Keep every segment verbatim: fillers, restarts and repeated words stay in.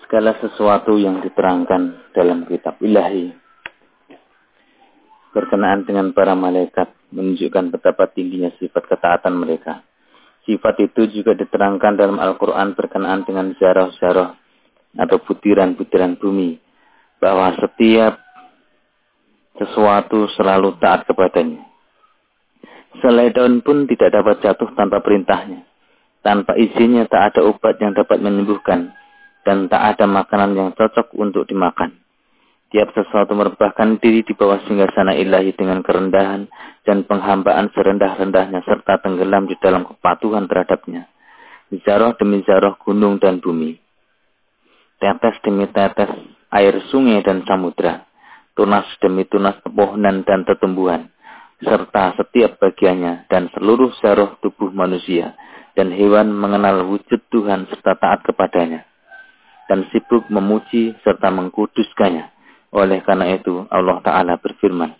segala sesuatu yang diterangkan dalam kitab ilahi berkenaan dengan para malaikat menunjukkan betapa tingginya sifat ketaatan mereka. Sifat itu juga diterangkan dalam Al-Quran berkenaan dengan zarah-zarah atau butiran-butiran bumi, bahwa setiap sesuatu selalu taat kepadanya. Selai daun pun tidak dapat jatuh tanpa perintahnya. Tanpa izinnya tak ada obat yang dapat menyembuhkan, dan tak ada makanan yang cocok untuk dimakan. Tiap sesuatu merebahkan diri di bawah singgasana ilahi dengan kerendahan dan penghambaan serendah-rendahnya serta tenggelam di dalam kepatuhan terhadapnya. Zarah demi zarah gunung dan bumi. Tetes demi tetes air sungai dan samudra. Tunas demi tunas pepohonan dan tetumbuhan. Serta setiap bagiannya dan seluruh zarah tubuh manusia dan hewan mengenal wujud Tuhan serta taat kepadanya. Dan sibuk memuji serta mengkuduskannya. Oleh karena itu Allah Ta'ala berfirman,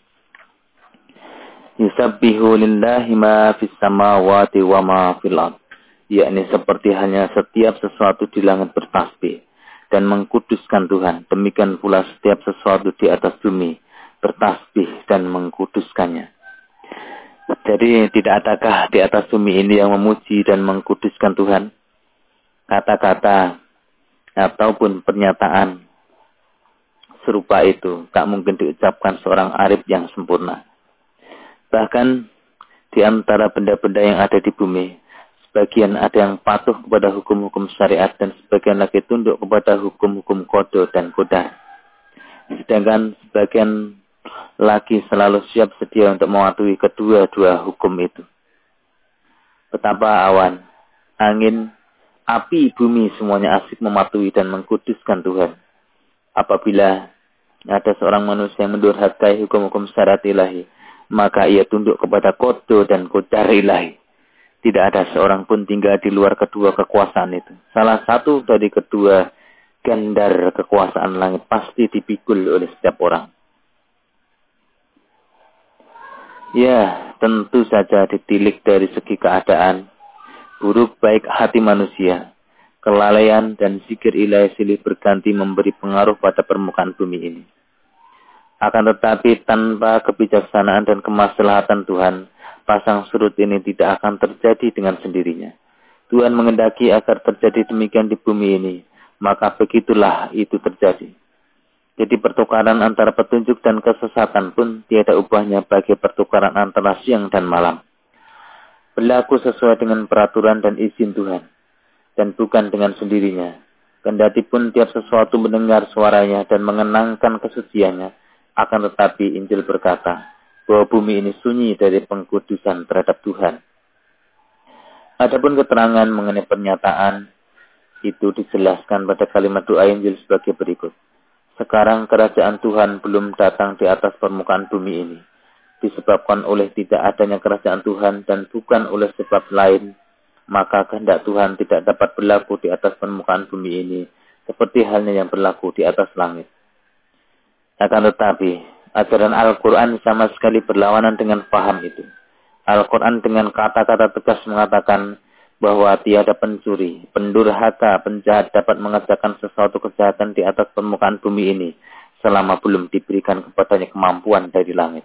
Yusabbihu lillahi ma fis samawati wa ma fil ard. Yakni seperti hanya setiap sesuatu di langit bertasbih dan mengkuduskan Tuhan. Demikian pula setiap sesuatu di atas bumi bertasbih dan mengkuduskannya. Jadi tidak adakah di atas bumi ini yang memuji dan mengkuduskan Tuhan? Kata-kata ataupun pernyataan serupa itu tak mungkin diucapkan seorang arif yang sempurna. Bahkan di antara benda-benda yang ada di bumi, sebagian ada yang patuh kepada hukum-hukum syariat dan sebagian lagi tunduk kepada hukum-hukum kodo dan kodar. Sedangkan sebagian lagi selalu siap sedia untuk mematuhi kedua-dua hukum itu. Betapa awan, angin, api, bumi semuanya asik mematuhi dan mengkuduskan Tuhan. Apabila ada seorang manusia yang mendurhakai hukum-hukum syariat ilahi, maka ia tunduk kepada kodo dan kodar ilahi. Tidak ada seorang pun tinggal di luar kedua kekuasaan itu. Salah satu dari kedua gandar kekuasaan langit pasti dipikul oleh setiap orang. Ya, tentu saja ditilik dari segi keadaan, buruk baik hati manusia, kelalaian dan zikir ilahi silih berganti memberi pengaruh pada permukaan bumi ini. Akan tetapi tanpa kebijaksanaan dan kemaslahatan Tuhan, pasang surut ini tidak akan terjadi dengan sendirinya. Tuhan mengendaki agar terjadi demikian di bumi ini, maka begitulah itu terjadi. Jadi pertukaran antara petunjuk dan kesesatan pun tiada ubahnya bagi pertukaran antara siang dan malam. Berlaku sesuai dengan peraturan dan izin Tuhan, dan bukan dengan sendirinya. Kendati pun tiap sesuatu mendengar suaranya dan mengenangkan kesuciannya, akan tetapi Injil berkata bahwa bumi ini sunyi dari pengkudusan terhadap Tuhan. Adapun keterangan mengenai pernyataan itu dijelaskan pada kalimat doa Injil sebagai berikut. Sekarang kerajaan Tuhan belum datang di atas permukaan bumi ini, disebabkan oleh tidak adanya kerajaan Tuhan dan bukan oleh sebab lain, maka kehendak Tuhan tidak dapat berlaku di atas permukaan bumi ini, seperti halnya yang berlaku di atas langit. Akan tetapi, ajaran Al-Quran sama sekali berlawanan dengan paham itu. Al-Quran dengan kata-kata tegas mengatakan bahwa tiada pencuri, pendurhaka, penjahat dapat mengerjakan sesuatu kejahatan di atas permukaan bumi ini, selama belum diberikan kepadanya kemampuan dari langit.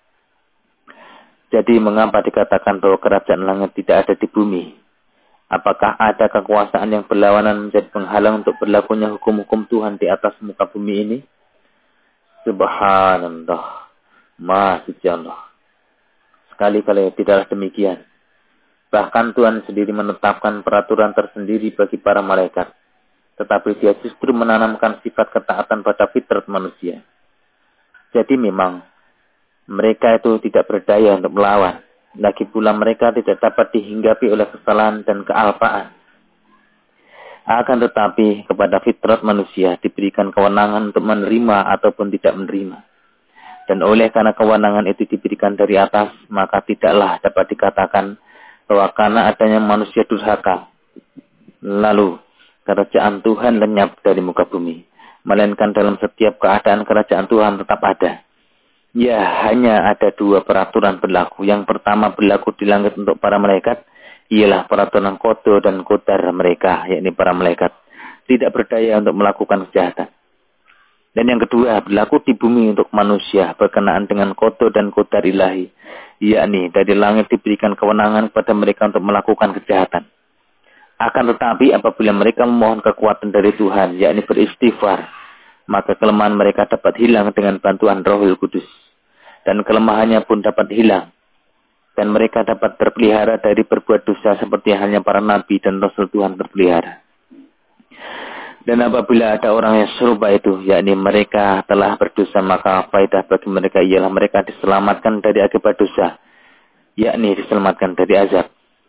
Jadi mengapa dikatakan bahwa kerajaan langit tidak ada di bumi? Apakah ada kekuasaan yang berlawanan menjadi penghalang untuk berlakunya hukum-hukum Tuhan di atas muka bumi ini? Subhanallah, Maha Suci Allah. Sekali-kali tidaklah demikian. Bahkan Tuhan sendiri menetapkan peraturan tersendiri bagi para malaikat. Tetapi dia justru menanamkan sifat ketaatan pada fitrat manusia. Jadi memang mereka itu tidak berdaya untuk melawan. Lagi pula mereka tidak dapat dihinggapi oleh kesalahan dan kealpaan. Akan tetapi kepada fitrat manusia diberikan kewenangan untuk menerima ataupun tidak menerima. Dan oleh karena kewenangan itu diberikan dari atas, maka tidaklah dapat dikatakan bahwa karena adanya manusia durhaka, lalu kerajaan Tuhan lenyap dari muka bumi. Melainkan dalam setiap keadaan kerajaan Tuhan tetap ada. Ya, hanya ada dua peraturan berlaku. Yang pertama berlaku di langit untuk para malaikat, ialah peraturan kodo dan kodar mereka, yakni para malaikat. tidak berdaya untuk melakukan kejahatan. Dan yang kedua, berlaku di bumi untuk manusia berkenaan dengan qada dan qadar ilahi, yakni dari langit diberikan kewenangan kepada mereka untuk melakukan kejahatan. Akan tetapi apabila mereka memohon kekuatan dari Tuhan, yakni beristighfar, maka kelemahan mereka dapat hilang dengan bantuan Rohul Kudus. Dan kelemahannya pun dapat hilang. Dan mereka dapat terpelihara dari berbuat dosa seperti halnya para nabi dan rasul Tuhan terpelihara. Dan apabila ada orang yang serupa itu, yakni mereka telah berdosa, maka faedah bagi mereka ialah mereka diselamatkan dari akibat dosa, yakni diselamatkan dari azab.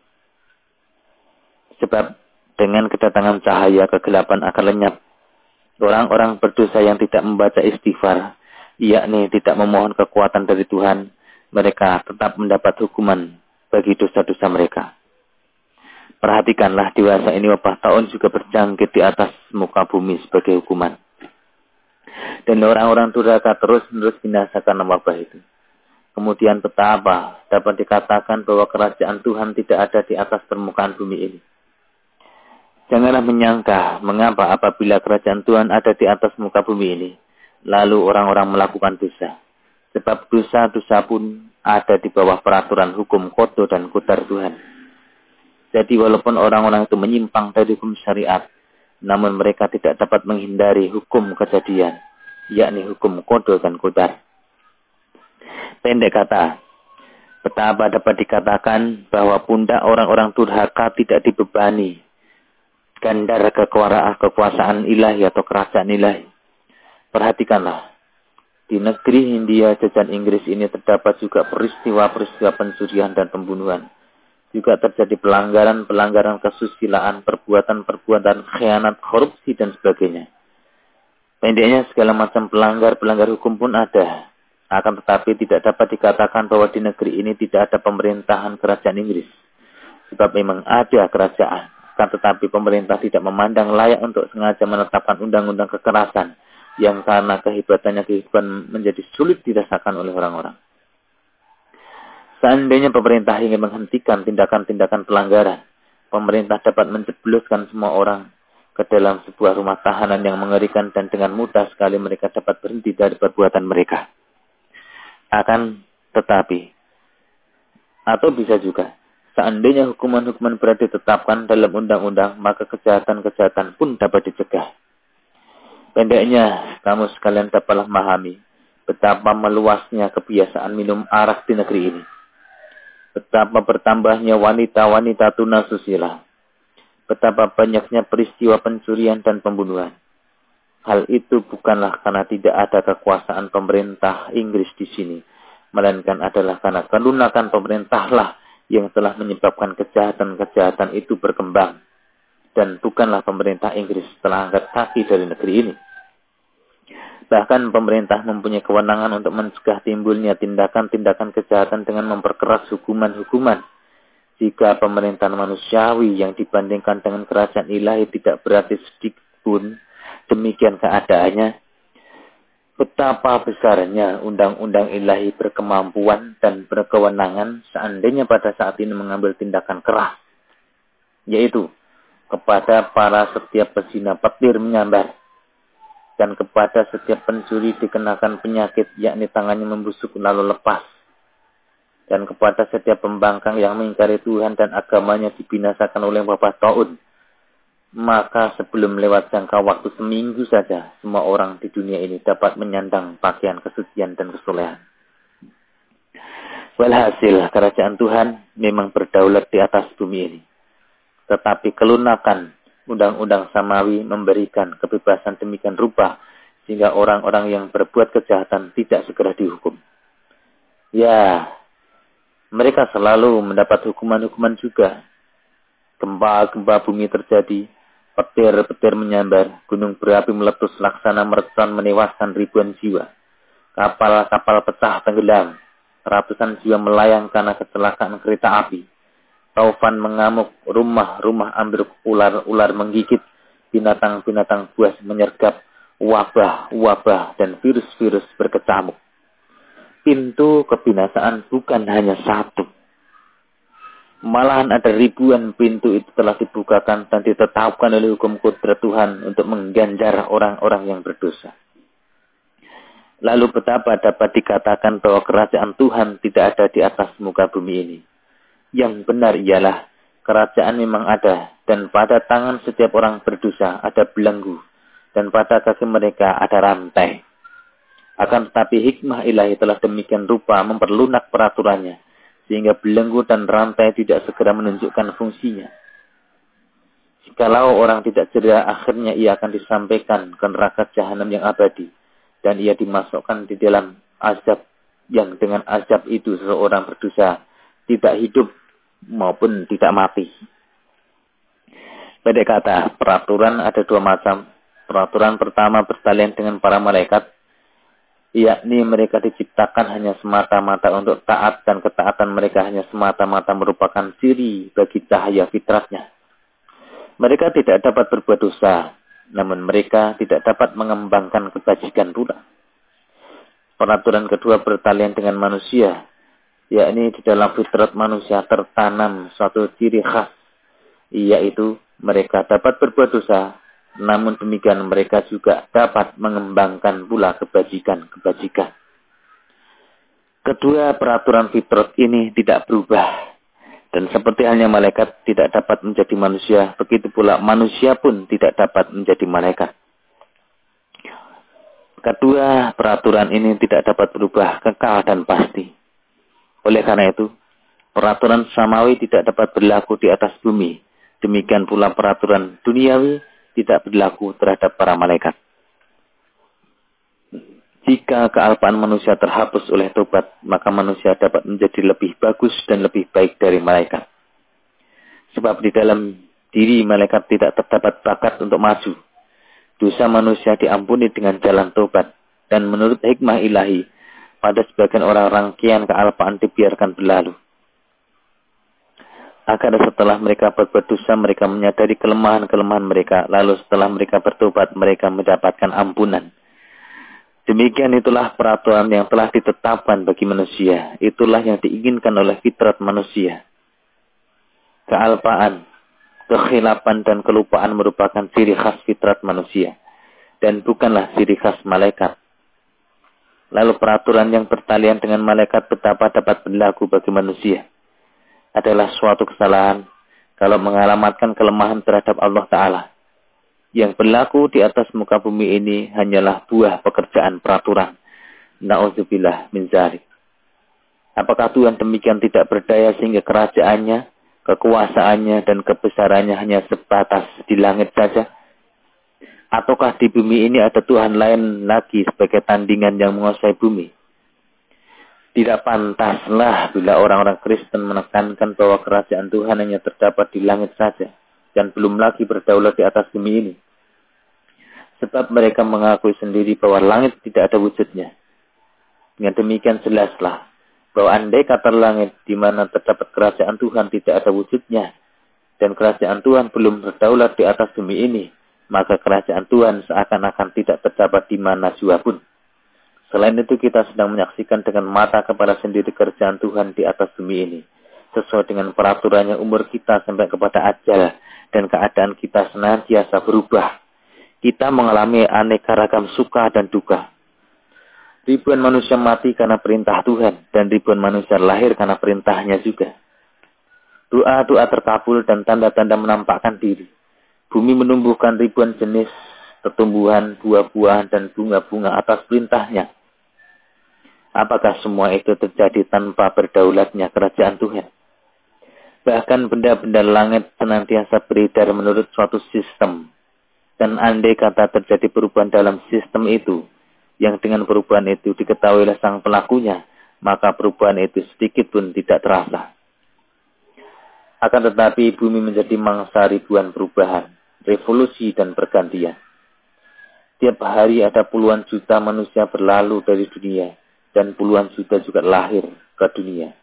Sebab dengan kedatangan cahaya kegelapan akan lenyap. Orang-orang berdosa yang tidak membaca istighfar, yakni tidak memohon kekuatan dari Tuhan, mereka tetap mendapat hukuman bagi dosa-dosa mereka. Perhatikanlah, dewasa ini wabah taun juga berjangkit di atas muka bumi sebagai hukuman. Dan orang-orang durhaka terus-menerus binasa karena wabah itu. Kemudian betapa dapat dikatakan bahwa kerajaan Tuhan tidak ada di atas permukaan bumi ini. Janganlah menyangka mengapa apabila kerajaan Tuhan ada di atas muka bumi ini, lalu orang-orang melakukan dosa. Sebab dosa-dosa pun ada di bawah peraturan hukum qada dan qadar Tuhan. Jadi walaupun orang-orang itu menyimpang dari hukum syariat, namun mereka tidak dapat menghindari hukum kejadian, yakni hukum qada dan qadar. Pendek kata, betapa dapat dikatakan bahwa pundak orang-orang durhaka tidak dibebani gandar kekuasaan ilahi atau kerajaan ilahi. Perhatikanlah, di negeri Hindia jajahan Inggris ini terdapat juga peristiwa-peristiwa pencurian dan pembunuhan. Juga terjadi pelanggaran-pelanggaran kesusilaan, perbuatan-perbuatan khianat, korupsi, dan sebagainya. Pendeknya segala macam pelanggar-pelanggar hukum pun ada. Akan tetapi tidak dapat dikatakan bahwa di negeri ini tidak ada pemerintahan kerajaan Inggris. Sebab memang ada kerajaan. Akan tetapi pemerintah tidak memandang layak untuk sengaja menetapkan undang-undang kekerasan. Yang karena kehebatannya kehidupan menjadi sulit dirasakan oleh orang-orang. Seandainya pemerintah ingin menghentikan tindakan-tindakan pelanggaran, pemerintah dapat menjebloskan semua orang ke dalam sebuah rumah tahanan yang mengerikan dan dengan mudah sekali mereka dapat berhenti dari perbuatan mereka. Akan tetapi, atau bisa juga, seandainya hukuman-hukuman berat ditetapkan dalam undang-undang, maka kejahatan-kejahatan pun dapat dicegah. Pendeknya, kamu sekalian dapatlah memahami betapa meluasnya kebiasaan minum arak di negeri ini. Betapa bertambahnya wanita-wanita tunasusila. Betapa banyaknya peristiwa pencurian dan pembunuhan. Hal itu bukanlah karena tidak ada kekuasaan pemerintah Inggris di sini. Melainkan adalah karena kelunakan pemerintahlah yang telah menyebabkan kejahatan-kejahatan itu berkembang. Dan bukanlah pemerintah Inggris telah angkat kaki dari negeri ini. Bahkan pemerintah mempunyai kewenangan untuk mencegah timbulnya tindakan-tindakan kejahatan dengan memperkeras hukuman-hukuman. Jika pemerintahan manusiawi yang dibandingkan dengan kerajaan ilahi tidak berarti sedikit pun demikian keadaannya, betapa besarnya undang-undang ilahi berkemampuan dan berkewenangan seandainya pada saat ini mengambil tindakan keras. Yaitu kepada para setiap pezina petir menyambar. Dan kepada setiap pencuri dikenakan penyakit, yakni tangannya membusuk lalu lepas. Dan kepada setiap pembangkang yang mengingkari Tuhan dan agamanya dibinasakan oleh wabah taun. Maka sebelum lewat jangka waktu seminggu saja, semua orang di dunia ini dapat menyandang pakaian kesucian dan kesolehan. Walhasil, kerajaan Tuhan memang berdaulat di atas bumi ini. Tetapi kelunakan undang-undang samawi memberikan kebebasan demikian rupa sehingga orang-orang yang berbuat kejahatan tidak segera dihukum. Ya, mereka selalu mendapat hukuman-hukuman juga. Gempa-gempa bumi terjadi, petir-petir menyambar, gunung berapi meletus laksana mercon menewaskan ribuan jiwa. Kapal-kapal pecah tenggelam, ratusan jiwa melayang karena kecelakaan kereta api. Taufan mengamuk, rumah-rumah ambruk, ular-ular menggigit, binatang-binatang buas menyergap, wabah-wabah dan virus-virus berkecamuk. Pintu kebinasaan bukan hanya satu. Malahan ada ribuan pintu itu telah dibukakan dan ditetapkan oleh hukum kudrat Tuhan untuk mengganjar orang-orang yang berdosa. Lalu betapa dapat dikatakan bahwa kerajaan Tuhan tidak ada di atas muka bumi ini? Yang benar ialah kerajaan memang ada, dan pada tangan setiap orang berdosa ada belenggu, dan pada kaki mereka ada rantai. Akan tetapi hikmah ilahi telah demikian rupa memperlunak peraturannya, sehingga belenggu dan rantai tidak segera menunjukkan fungsinya. Jikalau orang tidak ceria, akhirnya ia akan disampaikan ke neraka jahanam yang abadi, dan ia dimasukkan di dalam azab, yang dengan azab itu seseorang berdosa tidak hidup maupun tidak mati. Pendek kata, peraturan ada dua macam. Peraturan pertama bertalian dengan para malaikat, yakni mereka diciptakan hanya semata-mata untuk taat, dan ketaatan mereka hanya semata-mata merupakan ciri bagi cahaya fitratnya. Mereka tidak dapat berbuat dosa, namun mereka tidak dapat mengembangkan kebajikan pula. Peraturan kedua bertalian dengan manusia, yakni di dalam fitrat manusia tertanam suatu ciri khas, yaitu mereka dapat berbuat dosa, namun demikian mereka juga dapat mengembangkan pula kebajikan-kebajikan. Kedua peraturan fitrat ini tidak berubah. Dan seperti halnya malaikat tidak dapat menjadi manusia, begitu pula manusia pun tidak dapat menjadi malaikat. Kedua peraturan ini tidak dapat berubah, kekal dan pasti. Oleh karena itu, peraturan samawi tidak dapat berlaku di atas bumi. Demikian pula peraturan duniawi tidak berlaku terhadap para malaikat. Jika kealpaan manusia terhapus oleh tobat, maka manusia dapat menjadi lebih bagus dan lebih baik dari malaikat. Sebab di dalam diri malaikat tidak terdapat bakat untuk maju. Dosa manusia diampuni dengan jalan tobat. Dan menurut hikmah ilahi, pada sebagian orang rangkaian kealpaan dibiarkan berlalu. Agar setelah mereka berbuat dosa, mereka menyadari kelemahan-kelemahan mereka. Lalu setelah mereka bertobat, mereka mendapatkan ampunan. Demikian itulah peraturan yang telah ditetapkan bagi manusia. Itulah yang diinginkan oleh fitrat manusia. Kealpaan, kekhilapan dan kelupaan merupakan ciri khas fitrat manusia. Dan bukanlah ciri khas malaikat. Lalu peraturan yang bertalian dengan malaikat betapa dapat berlaku bagi manusia. Adalah suatu kesalahan kalau mengalamatkan kelemahan terhadap Allah Ta'ala. Yang berlaku di atas muka bumi ini hanyalah buah pekerjaan peraturan. Na'udzubillah min dzalik. Apakah Tuhan demikian tidak berdaya sehingga kerajaannya, kekuasaannya dan kebesarannya hanya sebatas di langit saja? Ataukah di bumi ini ada Tuhan lain lagi sebagai tandingan yang menguasai bumi? Tidak pantaslah bila orang-orang Kristen menekankan bahwa kerajaan Tuhan hanya terdapat di langit saja dan belum lagi berdaulat di atas bumi ini. Sebab mereka mengakui sendiri bahwa langit tidak ada wujudnya. Dengan demikian jelaslah bahwa andai kata langit di mana terdapat kerajaan Tuhan tidak ada wujudnya dan kerajaan Tuhan belum berdaulat di atas bumi ini, maka kerajaan Tuhan seakan-akan tidak terdapat di mana jua pun. Selain itu kita sedang menyaksikan dengan mata kepala sendiri kerjaan Tuhan di atas bumi ini. Sesuai dengan peraturannya umur kita sampai kepada ajal dan keadaan kita senantiasa berubah. Kita mengalami aneka ragam suka dan duka. Ribuan manusia mati karena perintah Tuhan dan ribuan manusia lahir karena perintahnya juga. Doa-doa terkabul dan tanda-tanda menampakkan diri. Bumi menumbuhkan ribuan jenis pertumbuhan, buah-buahan dan bunga-bunga atas perintahnya. Apakah semua itu terjadi tanpa berdaulatnya kerajaan Tuhan? Bahkan benda-benda langit senantiasa beredar menurut suatu sistem. Dan andai kata terjadi perubahan dalam sistem itu, yang dengan perubahan itu diketahui oleh sang pelakunya, maka perubahan itu sedikit pun tidak terasa. Akan tetapi bumi menjadi mangsa ribuan perubahan, revolusi dan pergantian. Tiap hari ada puluhan juta manusia berlalu dari dunia. Dan puluhan juta juga lahir ke dunia.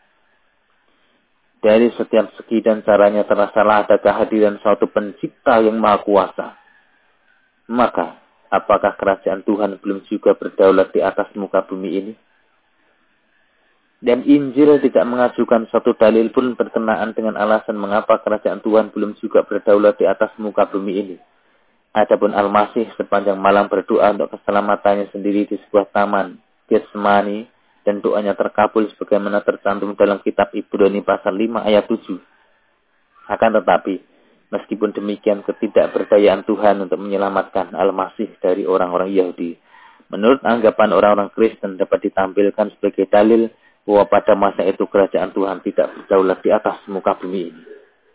Dari setiap segi dan caranya terasalah ada kehadiran suatu pencipta yang maha kuasa. Maka, apakah kerajaan Tuhan belum juga berdaulat di atas muka bumi ini? Dan Injil tidak mengajukan suatu dalil pun berkenaan dengan alasan mengapa kerajaan Tuhan belum juga berdaulat di atas muka bumi ini. Adapun Al-Masih sepanjang malam berdoa untuk keselamatannya sendiri di sebuah taman Getsemani, dan doanya terkabul sebagaimana tercantum dalam kitab Ibrani pasal lima ayat tujuh. Akan tetapi, meskipun demikian ketidakberdayaan Tuhan untuk menyelamatkan Al-Masih dari orang-orang Yahudi, menurut anggapan orang-orang Kristen dapat ditampilkan sebagai dalil bahwa pada masa itu kerajaan Tuhan tidak berdaulat di atas muka bumi ini.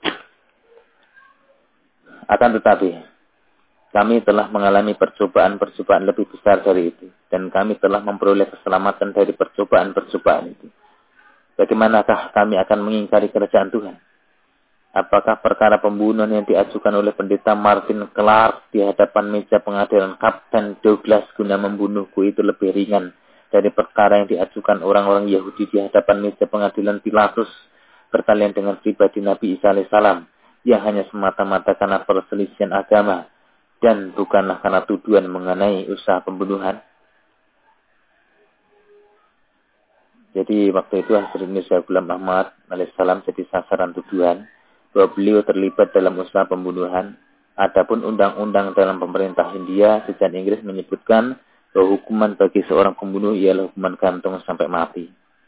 Akan tetapi, kami telah mengalami percobaan-percobaan lebih besar dari itu, dan kami telah memperoleh keselamatan dari percobaan-percobaan itu. Bagaimanakah kami akan mengingkari kerajaan Tuhan? Apakah perkara pembunuhan yang diajukan oleh pendeta Martin Clark di hadapan meja pengadilan Kapten Douglas guna membunuhku itu lebih ringan dari perkara yang diajukan orang-orang Yahudi di hadapan meja pengadilan Pilatus berkalian dengan pribadi Nabi Isa alaihissalam yang hanya semata-mata karena perselisihan agama dan bukanlah karena tuduhan mengenai usaha pembunuhan? Jadi waktu itu Hazrat Mirza Ghulam Ahmad alaihissalam jadi sasaran tuduhan bahwa beliau terlibat dalam usaha pembunuhan. Adapun undang-undang dalam pemerintah Hindia sejak Inggris menyebutkan bahwa hukuman bagi seorang pembunuh ialah hukuman gantung sampai mati.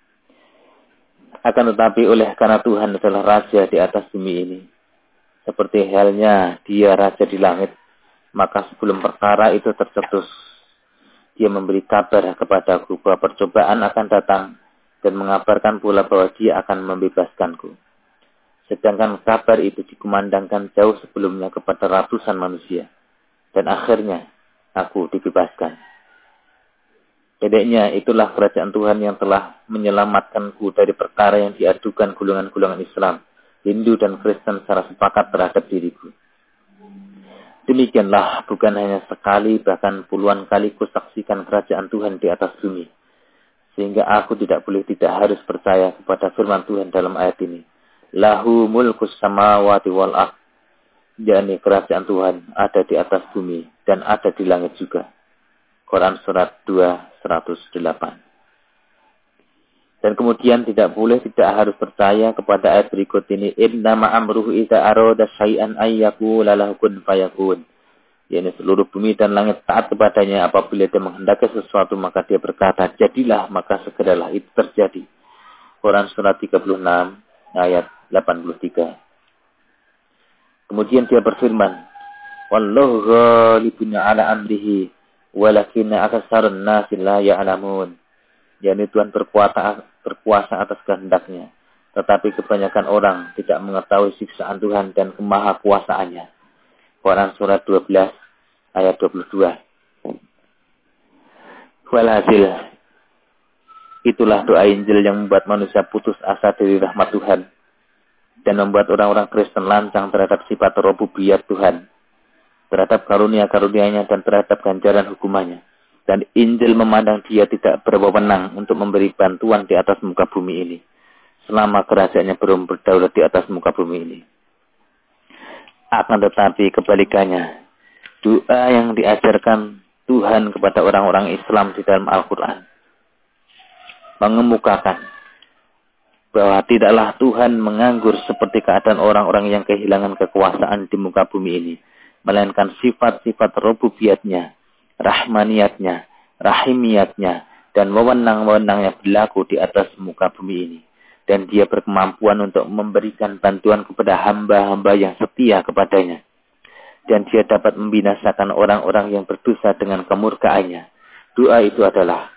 Akan tetapi oleh karena Tuhan adalah raja di atas bumi ini, seperti halnya dia raja di langit, maka sebelum perkara itu tercetus, dia memberi kabar kepadaku bahwa percobaan akan datang dan mengabarkan pula bahwa dia akan membebaskanku. Sedangkan kabar itu dikumandangkan jauh sebelumnya kepada ratusan manusia. Dan akhirnya aku dibebaskan. Bedanya itulah kerajaan Tuhan yang telah menyelamatkanku dari perkara yang diadukan golongan-golongan Islam, Hindu dan Kristen secara sepakat terhadap diriku. Demikianlah bukan hanya sekali bahkan puluhan kali kusaksikan kerajaan Tuhan di atas bumi. Sehingga aku tidak boleh tidak harus percaya kepada firman Tuhan dalam ayat ini. Lahu mulkus samawati wal ardh, yakni kerajaan Tuhan ada di atas bumi dan ada di langit juga. Quran surat dua seratus delapan. Dan kemudian tidak boleh tidak harus percaya kepada ayat berikut ini. Innama amruhu idza arada syai'an ay yaqula lahu kun fayakun. Yakni seluruh bumi dan langit taat kepadanya apabila dia menghendaki sesuatu maka dia berkata jadilah, maka segeralah itu terjadi. Quran surat tiga puluh enam ayat delapan puluh tiga. Kemudian dia berfirman, wallahu ghalibun ala amrihi walakinna aktsarun nasi la ya'lamun. yakni Tuhan berkuasa berkuasa atas kehendaknya, tetapi kebanyakan orang tidak mengetahui siksaan Tuhan dan kemahakuasaannya. Quran surat dua belas ayat dua puluh dua. Walhasil, itulah doa Injil yang membuat manusia putus asa dari rahmat Tuhan dan membuat orang-orang Kristen lancang terhadap sifat rububiyat Tuhan, terhadap karunia-karunia-Nya dan terhadap ganjaran hukumannya. Dan Injil memandang dia tidak berwenang untuk memberi bantuan di atas muka bumi ini, selama kerajaannya belum berdaulat di atas muka bumi ini. Akan tetapi kebalikannya, doa yang diajarkan Tuhan kepada orang-orang Islam di dalam Al-Quran mengemukakan bahwa tidaklah Tuhan menganggur seperti keadaan orang-orang yang kehilangan kekuasaan di muka bumi ini, melainkan sifat-sifat rububiyatnya, rahmaniyatnya, rahimiyatnya, dan wewenang-wewenangnya berlaku di atas muka bumi ini. Dan dia berkemampuan untuk memberikan bantuan kepada hamba-hamba yang setia kepadanya. Dan dia dapat membinasakan orang-orang yang berdosa dengan kemurkaannya. Doa itu adalah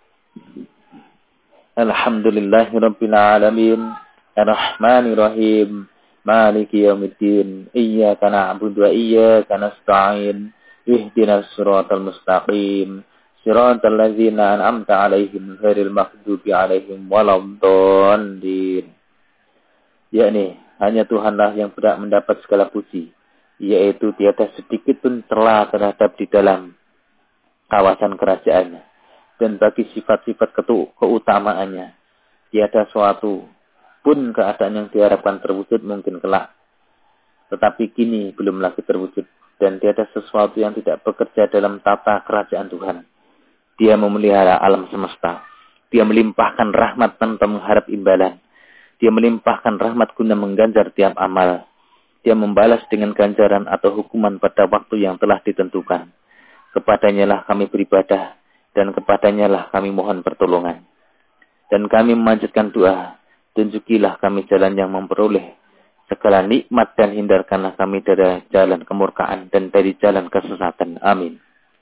Alhamdulillahirabbil alamin, Ar-Rahmanir-Rahim, Maliki yaumiddin, Iyyaka na'budu wa iyyaka nasta'in, Ihdinas siratal mustaqim, siratal ladzina an'amta 'alaihim ghairil maghdubi 'alaihim waladdallin. Yakni hanya Tuhanlah yang berhak mendapat segala puji, yaitu tiada sedikit pun celah terhadap di dalam kawasan kerajaannya. Dan bagi sifat-sifat keutamaannya, tiada suatu pun keadaan yang diharapkan terwujud mungkin kelak. Tetapi kini belum lagi terwujud. Dan tiada sesuatu yang tidak bekerja dalam tata kerajaan Tuhan. Dia memelihara alam semesta. Dia melimpahkan rahmat tanpa mengharap imbalan. Dia melimpahkan rahmat guna mengganjar tiap amal. Dia membalas dengan ganjaran atau hukuman pada waktu yang telah ditentukan. Kepadanya lah kami beribadah, dan kepadanya lah kami mohon pertolongan. Dan kami memanjatkan doa, tunjukilah kami jalan yang memperoleh segala nikmat, dan hindarkanlah kami dari jalan kemurkaan dan dari jalan kesesatan. Amin.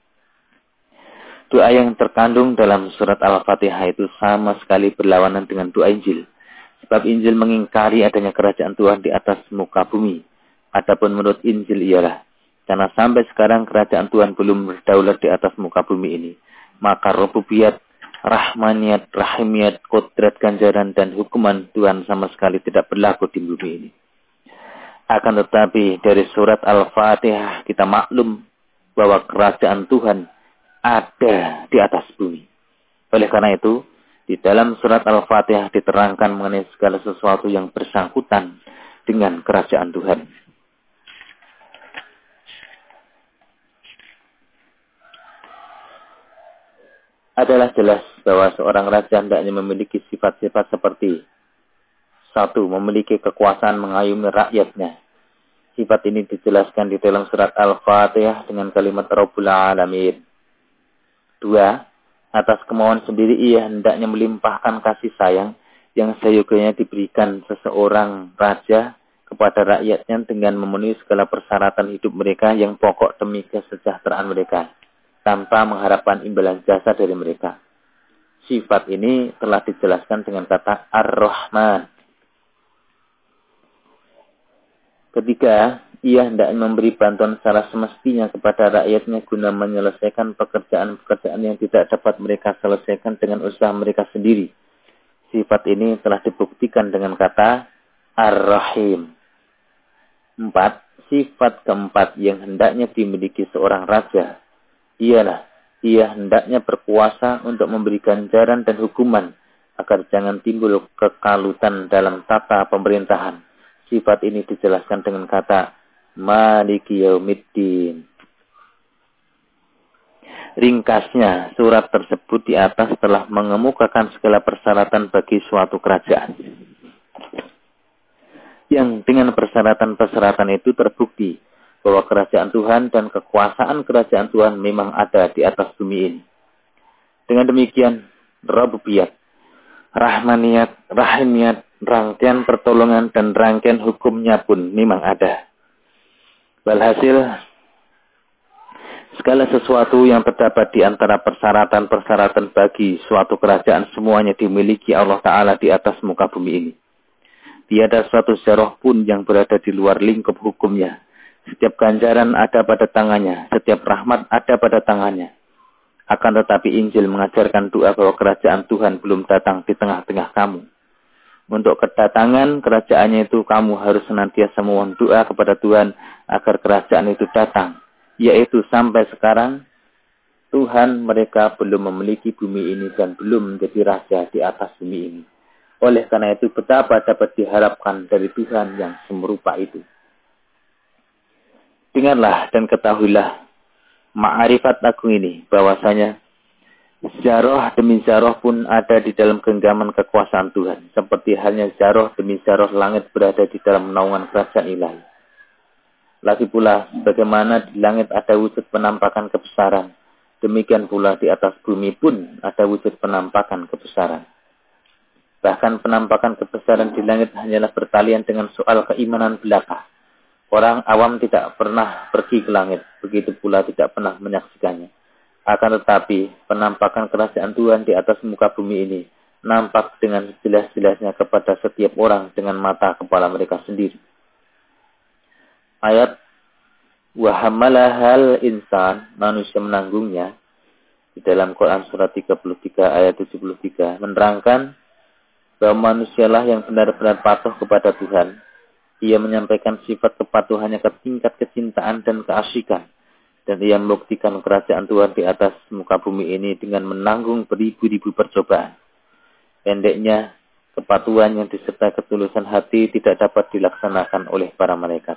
Doa yang terkandung dalam surat Al-Fatihah itu sama sekali berlawanan dengan doa Injil. Sebab Injil mengingkari adanya kerajaan Tuhan di atas muka bumi. Adapun menurut Injil ialah, karena sampai sekarang kerajaan Tuhan belum berdaulat di atas muka bumi ini, maka rububiyat, rahmaniyat, rahimiyat, kodrat, ganjaran, dan hukuman Tuhan sama sekali tidak berlaku di bumi ini. Akan tetapi dari surat Al-Fatihah kita maklum bahwa kerajaan Tuhan ada di atas bumi. Oleh karena itu, di dalam surat Al-Fatihah diterangkan mengenai segala sesuatu yang bersangkutan dengan kerajaan Tuhan. Adalah jelas bahwa seorang raja hendaknya memiliki sifat-sifat seperti: satu, memiliki kekuasaan mengayomi rakyatnya. Sifat ini dijelaskan di dalam surat Al-Fatihah dengan kalimat Rabbul Alamin. Dua, atas kemauan sendiri ia hendaknya melimpahkan kasih sayang yang seyogyanya diberikan seseorang raja kepada rakyatnya dengan memenuhi segala persyaratan hidup mereka yang pokok demi kesejahteraan mereka, tanpa mengharapkan imbalan jasa dari mereka. Sifat ini telah dijelaskan dengan kata Ar-Rahman. Ketiga, ia hendak memberi bantuan secara semestinya kepada rakyatnya guna menyelesaikan pekerjaan-pekerjaan yang tidak dapat mereka selesaikan dengan usaha mereka sendiri. Sifat ini telah dibuktikan dengan kata Ar-Rahim. Empat, sifat keempat yang hendaknya dimiliki seorang raja ialah ia hendaknya berkuasa untuk memberi ganjaran dan hukuman agar jangan timbul kekalutan dalam tata pemerintahan. Sifat ini dijelaskan dengan kata Maliki Yaumiddin. Ringkasnya, surat tersebut di atas telah mengemukakan segala persyaratan bagi suatu kerajaan. Yang dengan persyaratan-persyaratan itu terbukti bahwa kerajaan Tuhan dan kekuasaan kerajaan Tuhan memang ada di atas bumi ini. Dengan demikian, rububiyat, rahmaniyat, rahimiyat, rangkaian pertolongan dan rangkaian hukumnya pun memang ada. Walhasil, segala sesuatu yang terdapat di antara persyaratan-persyaratan bagi suatu kerajaan semuanya dimiliki Allah Ta'ala di atas muka bumi ini. Tiada suatu syarah pun yang berada di luar lingkup hukumnya. Setiap ganjaran ada pada tangannya, setiap rahmat ada pada tangannya. Akan tetapi Injil mengajarkan doa bahwa kerajaan Tuhan belum datang di tengah-tengah kamu. Untuk kedatangan kerajaannya itu kamu harus senantiasa memohon doa kepada Tuhan agar kerajaan itu datang. Yaitu sampai sekarang Tuhan mereka belum memiliki bumi ini dan belum menjadi raja di atas bumi ini. Oleh karena itu betapa dapat diharapkan dari Tuhan yang semerupa itu. Dengarlah dan ketahuilah ma'arifat agung ini bahwasanya zaroh demi zaroh pun ada di dalam genggaman kekuasaan Tuhan. Seperti halnya zaroh demi zaroh langit berada di dalam naungan kerajaan ilahi. Lagi pula, bagaimana di langit ada wujud penampakan kebesaran, demikian pula di atas bumi pun ada wujud penampakan kebesaran. Bahkan penampakan kebesaran di langit hanyalah bertalian dengan soal keimanan belaka. Orang awam tidak pernah pergi ke langit, begitu pula tidak pernah menyaksikannya. Akan tetapi, penampakan kerajaan Tuhan di atas muka bumi ini nampak dengan jelas-jelasnya kepada setiap orang dengan mata kepala mereka sendiri. Ayat Wahamalahal insan, manusia menanggungnya, di dalam Quran surat tiga puluh tiga ayat tujuh puluh tiga, menerangkan bahwa manusialah yang benar-benar patuh kepada Tuhan. Ia menyampaikan sifat kepatuhannya ke tingkat kecintaan dan keasyikan. Dan ia membuktikan kerajaan Tuhan di atas muka bumi ini dengan menanggung beribu-ribu percobaan. Pendeknya, kepatuhan yang disertai ketulusan hati tidak dapat dilaksanakan oleh para malaikat.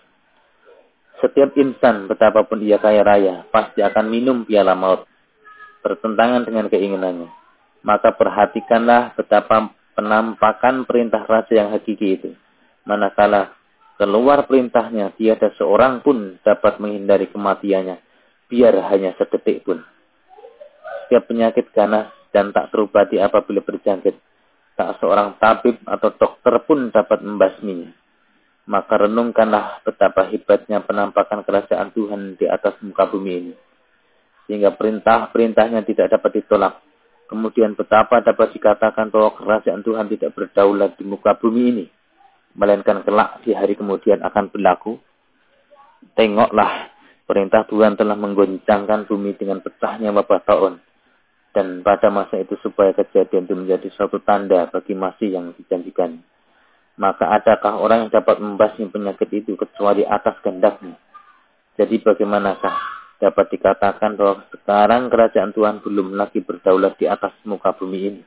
Setiap insan, betapapun ia kaya raya, pasti akan minum piala maut. bertentangan dengan keinginannya. Maka perhatikanlah betapa penampakan perintah raja yang hakiki itu. Manakala keluar perintahnya, tiada seorang pun dapat menghindari kematiannya, biar hanya sedetik pun. Setiap penyakit ganas dan tak terobati apabila berjangkit, tak seorang tabib atau dokter pun dapat membasminya. Maka renungkanlah betapa hebatnya penampakan kerajaan Tuhan di atas muka bumi ini, sehingga perintah-perintahnya tidak dapat ditolak. Kemudian betapa dapat dikatakan bahwa kerajaan Tuhan tidak berdaulat di muka bumi ini, melainkan kelak di hari kemudian akan berlaku. Tengoklah, perintah Tuhan telah menggoncangkan bumi dengan pecahnya wabah taun. Dan pada masa itu supaya kejadian itu menjadi suatu tanda bagi masih yang dijanjikan. Maka adakah orang yang dapat membasmi penyakit itu kecuali atas kehendaknya? Jadi bagaimanakah dapat dikatakan bahwa sekarang kerajaan Tuhan belum lagi berdaulat di atas muka bumi ini?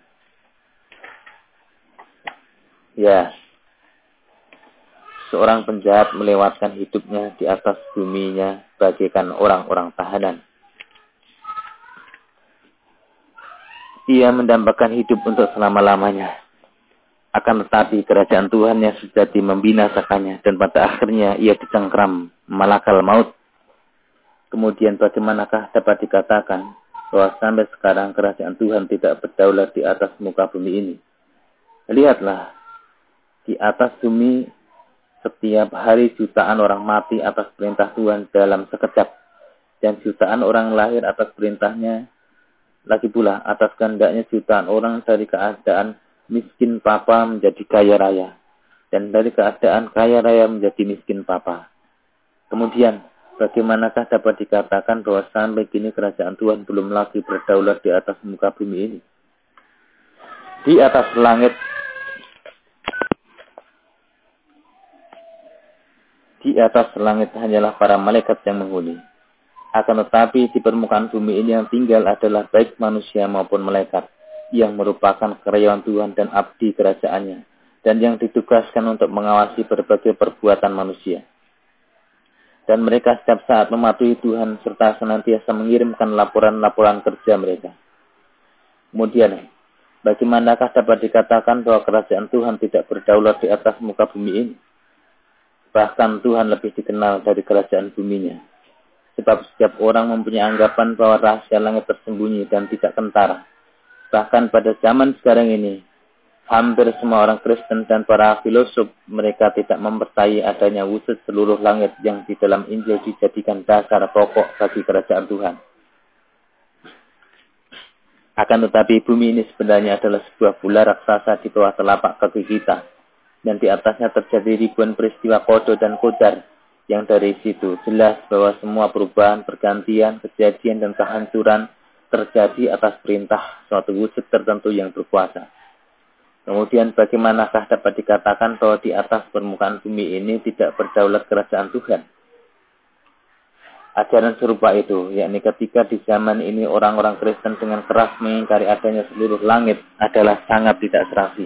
Ya, seorang penjahat melewatkan hidupnya di atas buminya bagaikan orang-orang tahanan. Ia mendambakan hidup untuk selama-lamanya. Akan tetapi kerajaan Tuhan yang sejati membinasakannya, dan pada akhirnya ia dicengkram malakal maut. Kemudian bagaimanakah dapat dikatakan bahwa sampai sekarang kerajaan Tuhan tidak berdaulat di atas muka bumi ini? Lihatlah, di atas bumi setiap hari jutaan orang mati atas perintah Tuhan dalam sekejap, dan jutaan orang lahir atas perintahnya. Lagi pula atas kehendaknya jutaan orang dari keadaan miskin papa menjadi kaya raya, dan dari keadaan kaya raya menjadi miskin papa. Kemudian, bagaimanakah dapat dikatakan bahwa sampai kini kerajaan Tuhan belum lagi berdaulat di atas muka bumi ini? Di atas langit, di atas langit hanyalah para malaikat yang menghuni. Akan tetapi di permukaan bumi ini yang tinggal adalah baik manusia maupun malaikat, yang merupakan karyawan Tuhan dan abdi kerajaannya, dan yang ditugaskan untuk mengawasi berbagai perbuatan manusia. Dan mereka setiap saat mematuhi Tuhan serta senantiasa mengirimkan laporan-laporan kerja mereka. Kemudian, bagaimanakah dapat dikatakan bahwa kerajaan Tuhan tidak berdaulat di atas muka bumi ini? Bahkan Tuhan lebih dikenal dari kerajaan buminya. Sebab setiap orang mempunyai anggapan bahwa rahasia langit tersembunyi dan tidak kentara. Bahkan pada zaman sekarang ini, hampir semua orang Kristen dan para filosof, mereka tidak mempercayai adanya wujud seluruh langit yang di dalam Injil dijadikan dasar pokok bagi kerajaan Tuhan. Akan tetapi bumi ini sebenarnya adalah sebuah bola raksasa di bawah telapak kaki kita, dan di atasnya terjadi ribuan peristiwa kodo dan kodar, yang dari situ jelas bahwa semua perubahan, pergantian, kejadian, dan kehancuran terjadi atas perintah suatu wujud tertentu yang berkuasa. Kemudian bagaimanakah dapat dikatakan bahwa di atas permukaan bumi ini tidak berdaulat kerajaan Tuhan? Ajaran serupa itu, yakni ketika di zaman ini orang-orang Kristen dengan keras mengingkari adanya seluruh langit, adalah sangat tidak serasi.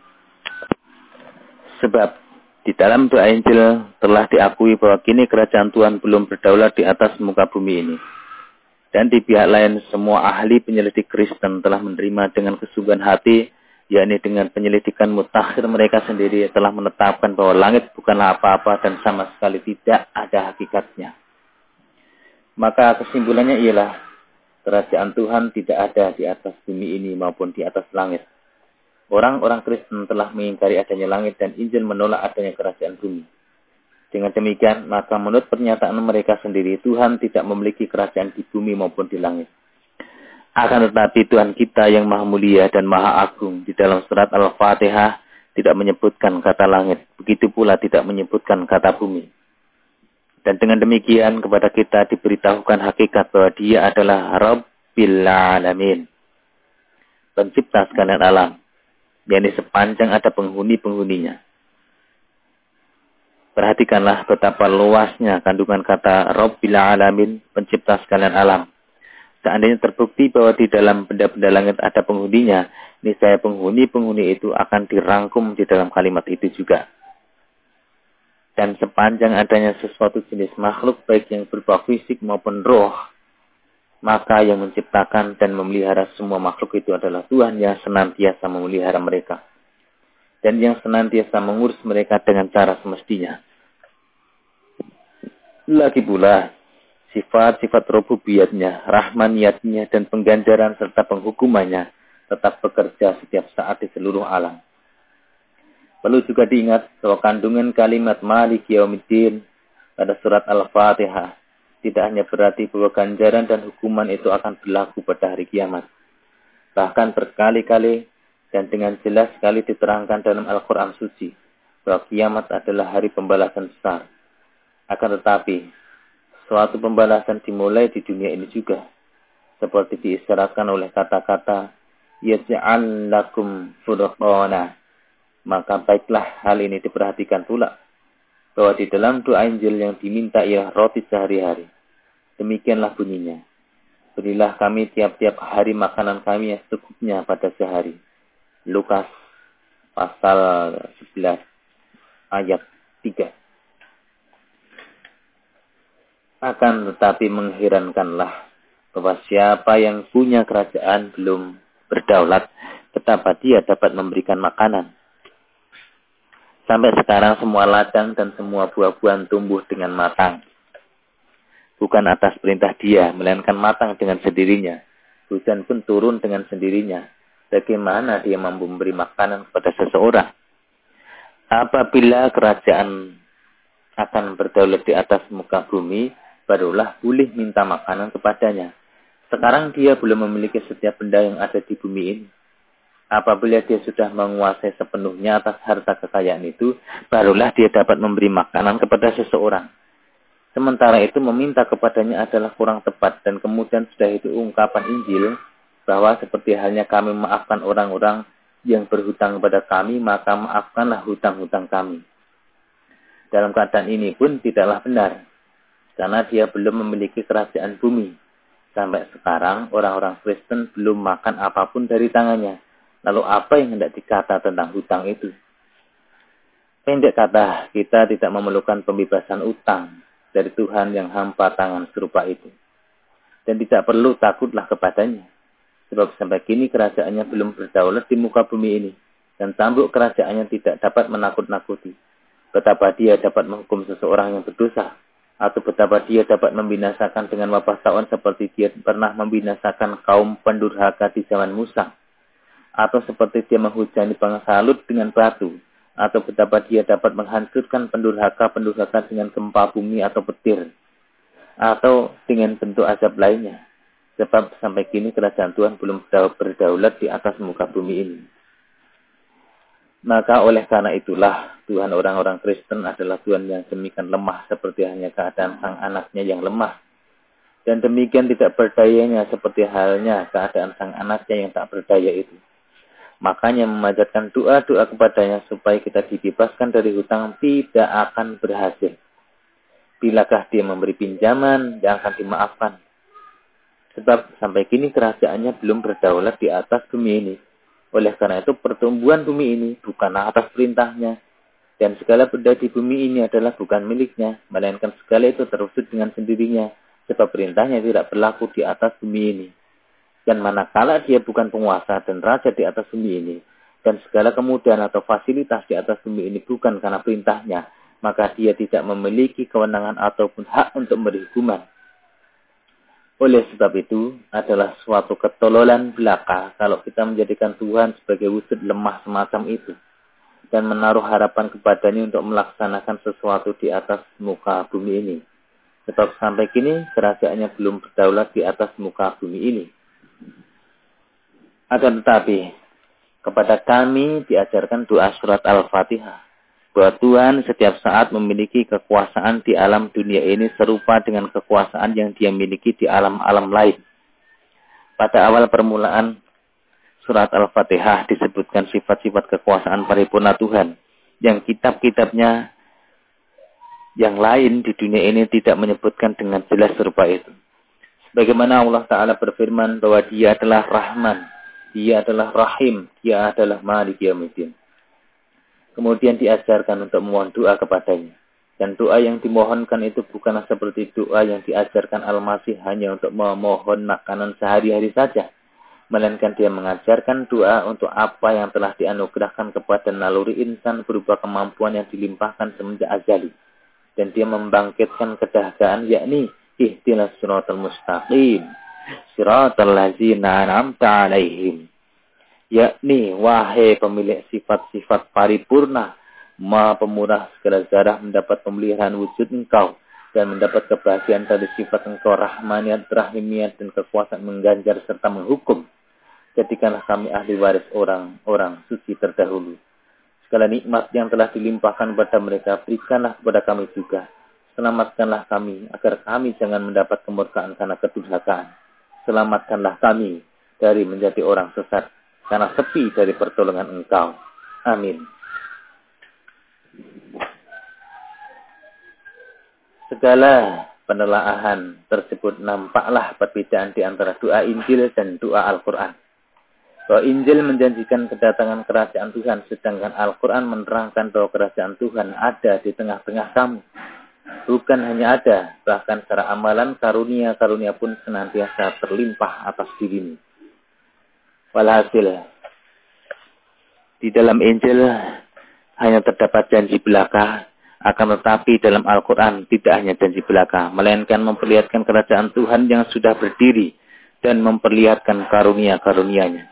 Sebab di dalam doa Injil telah diakui bahwa kini kerajaan Tuhan belum berdaulat di atas muka bumi ini. Dan di pihak lain, semua ahli penyelidik Kristen telah menerima dengan kesungguhan hati, yakni dengan penyelidikan mutakhir mereka sendiri telah menetapkan bahwa langit bukanlah apa-apa dan sama sekali tidak ada hakikatnya. Maka kesimpulannya ialah, kerajaan Tuhan tidak ada di atas bumi ini maupun di atas langit. Orang-orang Kristen telah mengingkari adanya langit dan Injil menolak adanya kerajaan bumi. Dengan demikian, maka menurut pernyataan mereka sendiri, Tuhan tidak memiliki kerajaan di bumi maupun di langit. Akan tetapi Tuhan kita yang maha mulia dan maha agung di dalam surat Al-Fatihah tidak menyebutkan kata langit. Begitu pula tidak menyebutkan kata bumi. Dan dengan demikian kepada kita diberitahukan hakikat bahwa Dia adalah Rabbil Alamin, pencipta sekalian alam, yakni sepanjang ada penghuni-penghuninya. Perhatikanlah betapa luasnya kandungan kata Rabbil Alamin, pencipta sekalian alam. Seandainya terbukti bahwa di dalam benda-benda langit ada penghuninya, niscaya penghuni-penghuni itu akan dirangkum di dalam kalimat itu juga. Dan sepanjang adanya sesuatu jenis makhluk, baik yang berupa fisik maupun roh, Maka yang menciptakan dan memelihara semua makhluk itu adalah Tuhan yang senantiasa memelihara mereka. Dan yang senantiasa mengurus mereka dengan cara semestinya. Lagi pula, sifat-sifat rububiyatnya, rahmaniyatnya, dan pengganjaran serta penghukumannya tetap bekerja setiap saat di seluruh alam. Perlu juga diingat bahwa kandungan kalimat Malik Yaumiddin pada surat Al-Fatihah tidak hanya berarti bahwa ganjaran dan hukuman itu akan berlaku pada hari kiamat. Bahkan berkali-kali dan dengan jelas sekali diterangkan dalam Al-Quran Suci bahwa kiamat adalah hari pembalasan besar. Akan tetapi, suatu pembalasan dimulai di dunia ini juga. Seperti diisyaratkan oleh kata-kata yaj'al lakum furqana. Maka baiklah hal ini diperhatikan pula bahwa di dalam doa Injil yang diminta ialah roti sehari-hari. Demikianlah bunyinya. Berilah kami tiap-tiap hari makanan kami yang secukupnya pada sehari. Lukas pasal sebelas ayat tiga. Akan tetapi mengherankanlah bahwa siapa yang punya kerajaan belum berdaulat, betapa dia dapat memberikan makanan. Sampai sekarang semua ladang dan semua buah-buahan tumbuh dengan matang. Bukan atas perintah dia, melainkan matang dengan sendirinya. Hujan pun turun dengan sendirinya. Bagaimana dia mampu memberi makanan kepada seseorang? Apabila kerajaan akan berdaulat di atas muka bumi, barulah boleh minta makanan kepadanya. Sekarang dia belum memiliki setiap benda yang ada di bumi ini. Apabila dia sudah menguasai sepenuhnya atas harta kekayaan itu, barulah dia dapat memberi makanan kepada seseorang. Sementara itu meminta kepadanya adalah kurang tepat, dan kemudian sudah itu ungkapan Injil bahwa seperti halnya kami memaafkan orang-orang yang berhutang kepada kami, maka maafkanlah hutang-hutang kami. Dalam keadaan ini pun tidaklah benar, karena dia belum memiliki kerajaan bumi. Sampai sekarang orang-orang Kristen belum makan apapun dari tangannya. Lalu apa yang hendak dikata tentang hutang itu? Pendek kata, kita tidak memerlukan pembebasan utang dari Tuhan yang hampa tangan serupa itu. Dan tidak perlu takutlah kepadanya. Sebab sampai kini kerajaannya belum berdaulat di muka bumi ini. Dan cambuk kerajaannya tidak dapat menakut-nakuti. Betapa dia dapat menghukum seseorang yang berdosa. Atau betapa dia dapat membinasakan dengan wabah tawon seperti dia pernah membinasakan kaum pendurhaka di zaman Musa. Atau seperti dia menghujani bangsa Lut dengan batu. Atau betapa dia dapat menghancurkan pendurhaka-pendurhaka dengan gempa bumi atau petir. Atau dengan bentuk azab lainnya. Sebab sampai kini kerajaan Tuhan belum berdaulat di atas muka bumi ini. Maka oleh karena itulah Tuhan orang-orang Kristen adalah Tuhan yang demikian lemah seperti hanya keadaan sang anaknya yang lemah. Dan demikian tidak berdayanya seperti halnya keadaan sang anaknya yang tak berdaya itu. Makanya memanjatkan doa-doa kepadanya supaya kita dibebaskan dari hutang tidak akan berhasil. Bilakah dia memberi pinjaman, dia akan dimaafkan. Sebab sampai kini kerajaannya belum berdaulat di atas bumi ini. Oleh karena itu pertumbuhan bumi ini bukanlah atas perintahnya. Dan segala benda di bumi ini adalah bukan miliknya. Melainkan segala itu terwujud dengan sendirinya. Sebab perintahnya tidak berlaku di atas bumi ini. Dan manakala dia bukan penguasa dan raja di atas bumi ini, dan segala kemudahan atau fasilitas di atas bumi ini bukan karena perintahnya, maka dia tidak memiliki kewenangan ataupun hak untuk memberi hukuman. Oleh sebab itu, adalah suatu ketololan belaka kalau kita menjadikan Tuhan sebagai wujud lemah semacam itu, dan menaruh harapan kepadanya untuk melaksanakan sesuatu di atas muka bumi ini. Sebab sampai kini, kerajaannya belum berdaulat di atas muka bumi ini. Akan tetapi, kepada kami diajarkan doa surat Al-Fatihah. Bahwa Tuhan setiap saat memiliki kekuasaan di alam dunia ini serupa dengan kekuasaan yang dia miliki di alam-alam lain. Pada awal permulaan surat Al-Fatihah disebutkan sifat-sifat kekuasaan paripurna Tuhan. Yang kitab-kitabnya yang lain di dunia ini tidak menyebutkan dengan jelas serupa itu. Bagaimana Allah Ta'ala berfirman bahwa dia adalah Rahman. Dia adalah Rahim, dia adalah Malik Yaumiddin. Kemudian diajarkan untuk memohon doa kepadanya. Dan doa yang dimohonkan itu bukanlah seperti doa yang diajarkan Al-Masih hanya untuk memohon makanan sehari-hari saja. Melainkan dia mengajarkan doa untuk apa yang telah dianugerahkan kepada naluri insan berupa kemampuan yang dilimpahkan semenjak azali. Dan dia membangkitkan kedahagaan, yakni ihdinas siratal mustaqim, siratal ladzina an'amta alaihim. Yakni, wahai pemilik sifat-sifat paripurna, Maha Pemurah segala zarah, mendapat pemeliharaan wujud engkau dan mendapat kebahagiaan dari sifat engkau, rahmaniyat, rahimiyat, dan kekuasaan mengganjar serta menghukum. Jadikanlah kami ahli waris orang-orang suci terdahulu. Segala nikmat yang telah dilimpahkan kepada mereka, berikanlah kepada kami juga. Selamatkanlah kami agar kami jangan mendapat kemurkaan karena kedurhakaan. Selamatkanlah kami dari menjadi orang sesat karena sepi dari pertolongan engkau. Amin. Segala penelaahan tersebut nampaklah perbedaan di antara doa Injil dan doa Al-Quran. Bahwa Injil menjanjikan kedatangan kerajaan Tuhan, sedangkan Al-Quran menerangkan bahwa kerajaan Tuhan ada di tengah-tengah kamu. Bukan hanya ada, bahkan secara amalan karunia-karunia pun senantiasa terlimpah atas dirimu. Walhasil, di dalam Injil hanya terdapat janji belaka, akan tetapi dalam Al-Quran tidak hanya janji belaka, melainkan memperlihatkan kerajaan Tuhan yang sudah berdiri dan memperlihatkan karunia-karunia-Nya.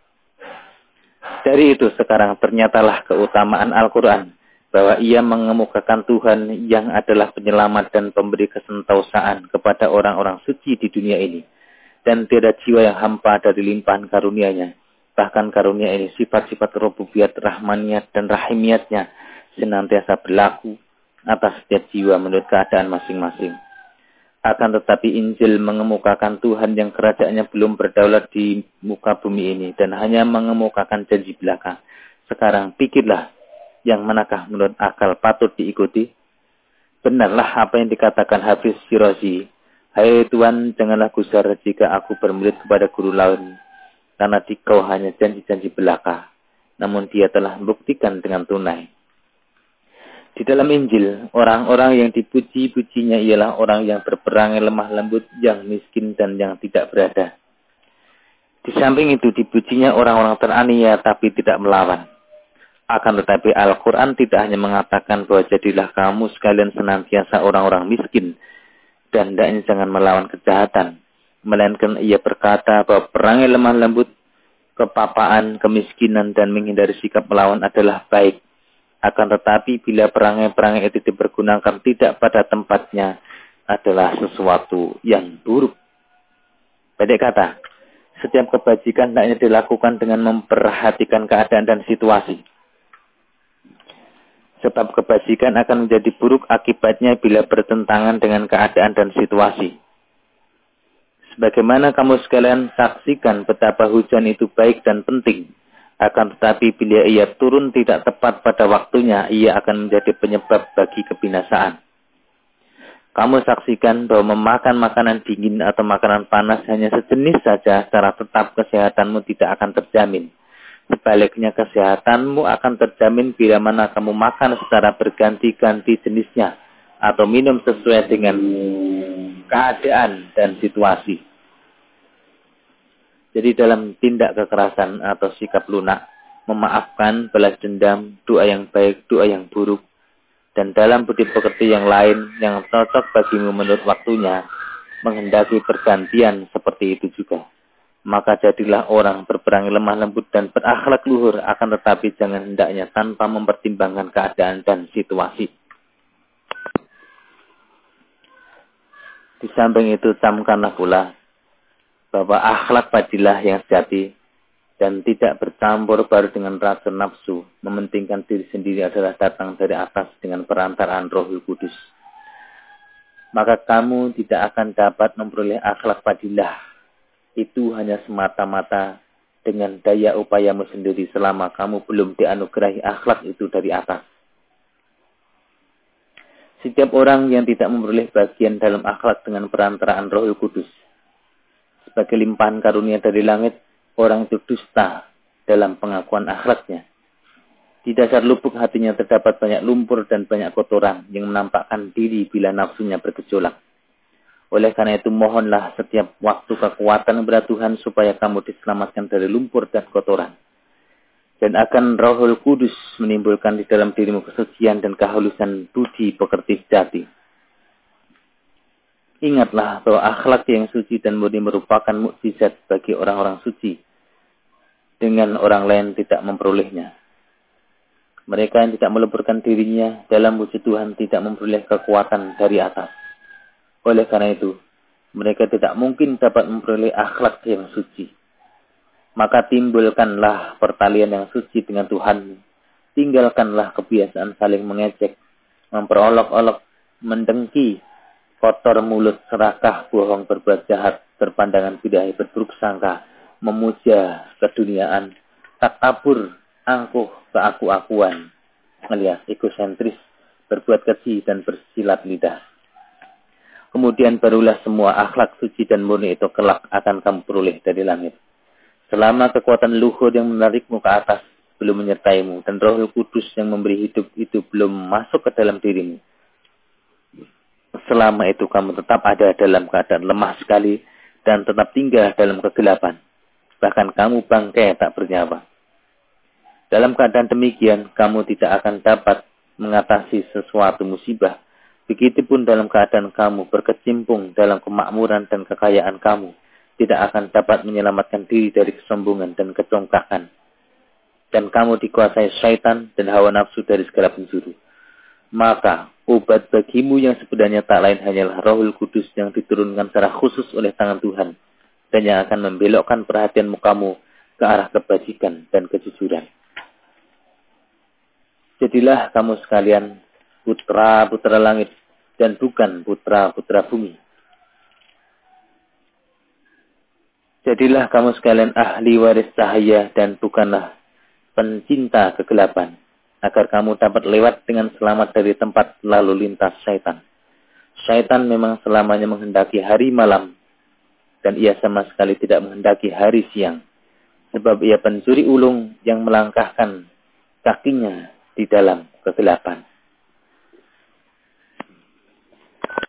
Dari itu sekarang ternyatalah keutamaan Al-Quran, bahwa ia mengemukakan Tuhan yang adalah penyelamat dan pemberi kesentausaan kepada orang-orang suci di dunia ini. Dan tiada jiwa yang hampa dari limpahan karunia-Nya. Bahkan karunia ini sifat-sifat rububiyat, rahmaniyat, dan rahimiyatnya senantiasa berlaku atas setiap jiwa menurut keadaan masing-masing. Akan tetapi Injil mengemukakan Tuhan yang kerajaannya belum berdaulat di muka bumi ini dan hanya mengemukakan janji belaka. Sekarang pikirlah, yang manakah menurut akal patut diikuti? Benarlah apa yang dikatakan Hafiz Shirazi, hai Tuhan, janganlah gusar jika aku bermurid kepada guru lain, karena dikau hanya janji-janji belaka, namun dia telah membuktikan dengan tunai. Di dalam Injil, orang-orang yang dipuji-pujinya ialah orang yang berperangai lemah lembut, yang miskin dan yang tidak berada. Di samping itu dipujinya orang-orang teraniaya tapi tidak melawan. Akan tetapi Al-Quran tidak hanya mengatakan bahwa jadilah kamu sekalian senantiasa orang-orang miskin dan hendaknya jangan melawan kejahatan. Melainkan ia berkata bahwa perangai lemah lembut, kepapaan, kemiskinan dan menghindari sikap melawan adalah baik. Akan tetapi bila perangai-perangai itu dipergunakan tidak pada tempatnya adalah sesuatu yang buruk. Pendek kata, setiap kebajikan hendaknya dilakukan dengan memperhatikan keadaan dan situasi. Sebab kebajikan akan menjadi buruk akibatnya bila bertentangan dengan keadaan dan situasi. Sebagaimana kamu sekalian saksikan betapa hujan itu baik dan penting. Akan tetapi bila ia turun tidak tepat pada waktunya, ia akan menjadi penyebab bagi kebinasaan. Kamu saksikan bahwa memakan makanan dingin atau makanan panas hanya sejenis saja, secara tetap kesehatanmu tidak akan terjamin. Sebaliknya kesehatanmu akan terjamin bila mana kamu makan secara berganti-ganti jenisnya, atau minum sesuai dengan keadaan dan situasi. Jadi dalam tindak kekerasan atau sikap lunak, memaafkan, balas dendam, doa yang baik, doa yang buruk, dan dalam budi pekerti yang lain yang cocok bagimu menurut waktunya, menghendaki pergantian seperti itu juga. Maka jadilah orang berperangai lemah lembut dan berakhlak luhur, akan tetapi jangan hendaknya tanpa mempertimbangkan keadaan dan situasi. Di samping itu camkanlah pula bahwa akhlak fadilah yang sejati dan tidak bercampur baru dengan rasa nafsu, mementingkan diri sendiri adalah datang dari atas dengan perantaraan Rohul Kudus. Maka kamu tidak akan dapat memperoleh akhlak fadilah itu hanya semata-mata dengan daya upayamu sendiri selama kamu belum dianugerahi akhlak itu dari atas. Setiap orang yang tidak memperoleh bagian dalam akhlak dengan perantaraan Rohul Kudus sebagai limpahan karunia dari langit, orang itu dusta dalam pengakuan akhlaknya. Di dasar lubuk hatinya terdapat banyak lumpur dan banyak kotoran yang menampakkan diri bila nafsunya bergejolak. Oleh karena itu mohonlah setiap waktu kekuatan kepada Tuhan supaya kamu diselamatkan dari lumpur dan kotoran. Dan akan Rohul Kudus menimbulkan di dalam dirimu kesucian dan kehalusan budi pekerti sejati. Ingatlah bahwa akhlak yang suci dan murni merupakan mukjizat bagi orang-orang suci. Dengan orang lain tidak memperolehnya. Mereka yang tidak meleburkan dirinya dalam wujud Tuhan tidak memperoleh kekuatan dari atas. Oleh karena itu, mereka tidak mungkin dapat memperoleh akhlak yang suci. Maka timbulkanlah pertalian yang suci dengan Tuhan. Tinggalkanlah kebiasaan saling mengejek, memperolok-olok, mendengki, kotor mulut, serakah, bohong, berbuat jahat, terpandangan bid'ah, berburuk sangka, memuja keduniaan, takabur, angkuh, keaku-akuan, alias egosentris, berbuat keji dan bersilat lidah. Kemudian barulah semua akhlak suci dan murni itu kelak akan kamu peroleh dari langit. Selama kekuatan luhur yang menarikmu ke atas belum menyertaimu dan Roh Kudus yang memberi hidup itu belum masuk ke dalam dirimu. Selama itu kamu tetap ada dalam keadaan lemah sekali dan tetap tinggal dalam kegelapan. Bahkan kamu bangkai tak bernyawa. Dalam keadaan demikian, kamu tidak akan dapat mengatasi sesuatu musibah. Begitupun dalam keadaan kamu berkecimpung dalam kemakmuran dan kekayaan kamu, tidak akan dapat menyelamatkan diri dari kesombongan dan kecongkakan. Dan kamu dikuasai syaitan dan hawa nafsu dari segala penjuru. Maka, obat bagimu yang sebenarnya tak lain hanyalah Rohul Kudus yang diturunkan secara khusus oleh tangan Tuhan, dan yang akan membelokkan perhatianmu kamu ke arah kebajikan dan kejujuran. Jadilah kamu sekalian putra-putra langit dan bukan putra-putra bumi. Jadilah kamu sekalian ahli waris cahaya dan bukanlah pencinta kegelapan, agar kamu dapat lewat dengan selamat dari tempat lalu lintas syaitan. Syaitan memang selamanya menghendaki hari malam, dan ia sama sekali tidak menghendaki hari siang, sebab ia pencuri ulung yang melangkahkan kakinya di dalam kegelapan.